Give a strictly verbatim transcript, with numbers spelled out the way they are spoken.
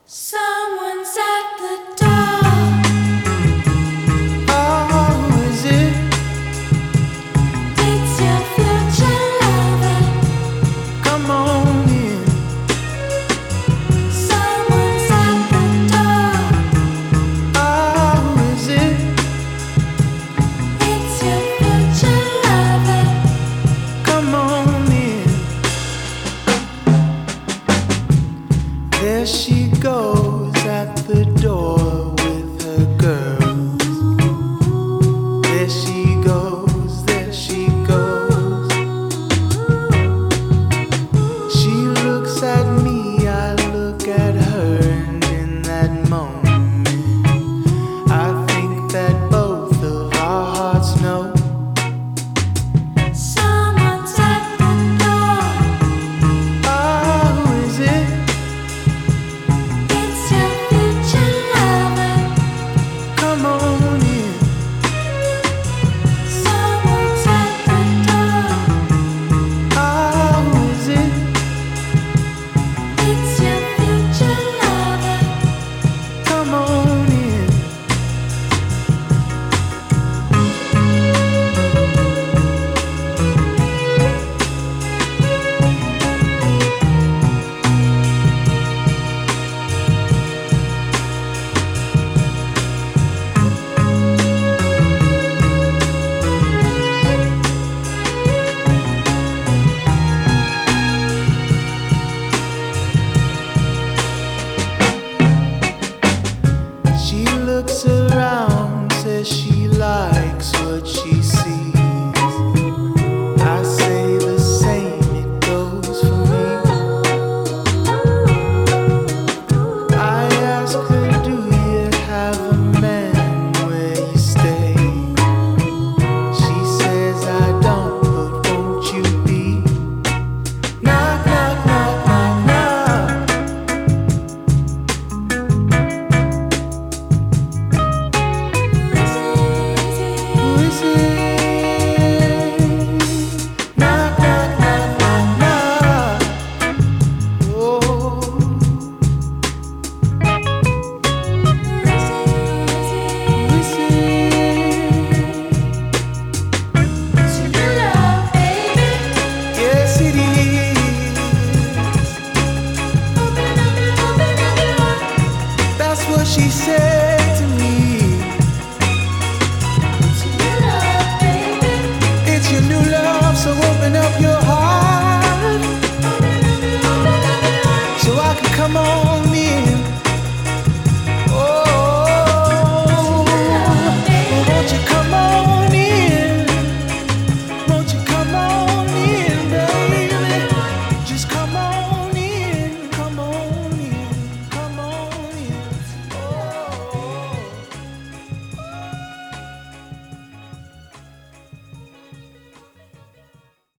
Someone's at the door. Oh, who is it? It's your future lover. Come on in. Someone's at the door. Oh, who is it? It's your future lover. Come on in. There she goes at the door with her girls. There she goes, there she goes. She looks at me, I look at her, and in that moment, I think that both of our hearts know. Someone's at the door. Oh, who is it? It's your future lover. Come on in. Someone's at the door. Oh, who is it? It's your future lover. Come on in. She looks around, says she likes what she sees. I say the same, it goes for me. I ask her, do you have a man where you stay? She says I don't, but won't you be? Knock, knock, knock, knock, knock. Who is it? Knock, knock, knock, knock, knock. Oh, who is it? It's your love, baby. Yes, it is. Open up, open up your heart. That's what she said.